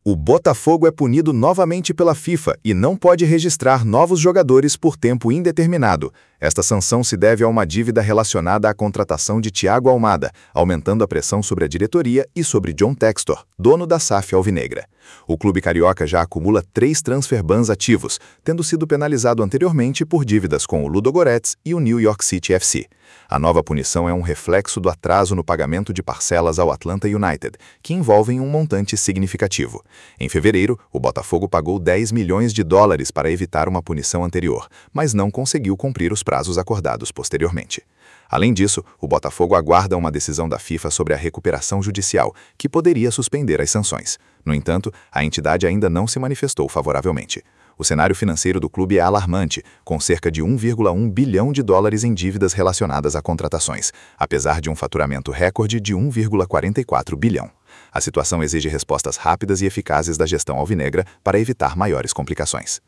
O Botafogo é punido novamente pela FIFA e não pode registrar novos jogadores por tempo indeterminado. Esta sanção se deve a uma dívida relacionada à contratação de Thiago Almada, aumentando a pressão sobre a diretoria e sobre John Textor, dono da SAF alvinegra. O clube carioca já acumula 3 transfer bans ativos, tendo sido penalizado anteriormente por dívidas com o Ludogorets e o New York City FC. A nova punição é um reflexo do atraso no pagamento de parcelas ao Atlanta United, que envolvem um montante significativo. Em fevereiro, o Botafogo pagou 10 milhões de dólares para evitar uma punição anterior, mas não conseguiu cumprir os prazos acordados posteriormente. Além disso, o Botafogo aguarda uma decisão da FIFA sobre a recuperação judicial, que poderia suspender as sanções. No entanto, a entidade ainda não se manifestou favoravelmente. O cenário financeiro do clube é alarmante, com cerca de 1,1 bilhão de dólares em dívidas relacionadas a contratações, apesar de um faturamento recorde de 1,44 bilhão. A situação exige respostas rápidas e eficazes da gestão alvinegra para evitar maiores complicações.